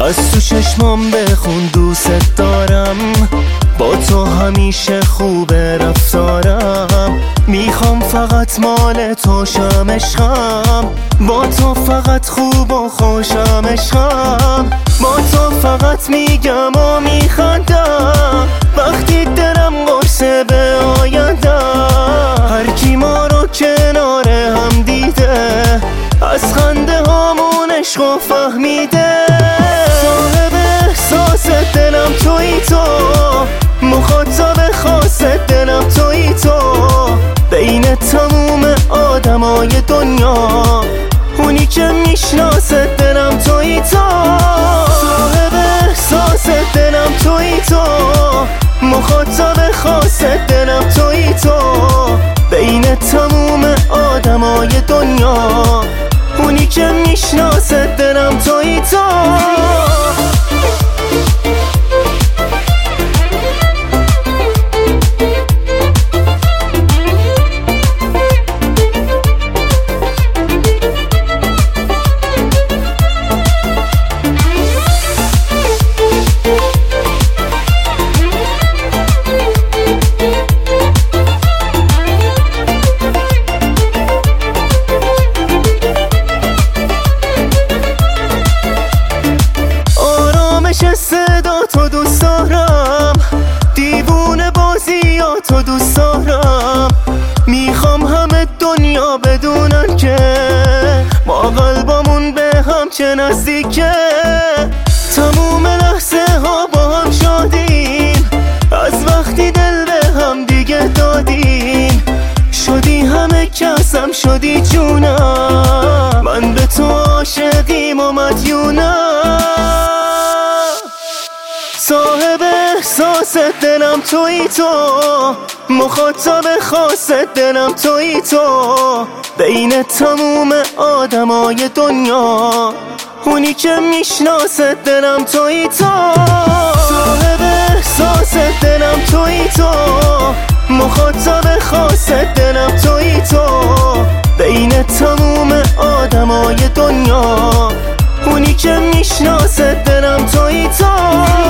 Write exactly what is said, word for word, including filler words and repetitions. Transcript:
از تو چشمام بخون دوست دارم، با تو همیشه خوبه رفتارم. میخوام فقط مال تو شم عشقم، با تو فقط خوب و خوشم عشقم. با تو فقط میگم و میخندم وقتی دلم قرصه به آیندم. هر کی ما رو کنار هم دیده از خنده هامون عشق و فهمیده. صاحب احساس دلم تویی تو، مخاطب خاص دلم تویی تو. بین تموم آدمای دنیا اونی که میشناسه دلم تویی تو. صاحب احساس دلم تویی تو، مخاطب خاص دلم تویی تو. بین تموم آدمای دنیا اونی که میشناسه دلم تویی تو. صدا تو دوست دارم، دیوونه بازی یا تو دوست دارم. میخوام همه دنیا بدونن که ما قلبمون به هم چه نزدیکه. تموم لحظه ها با هم شادیم، از وقتی دل به هم دیگه دادیم. شدی همه کسم شدی جونم، من به تو عاشقیم و مدیونم. صاحب احساس دلم تویی تو، مخاطب خاص دلم تویی تو. بین تموم آدمای دنیا اونی که میشناسه دلم تویی تو. صاحب احساس دلم تویی تو، مخاطب خاص دلم تویی تو. بین تموم آدمای دنیا اونی که میشناسه دلم تویی تو.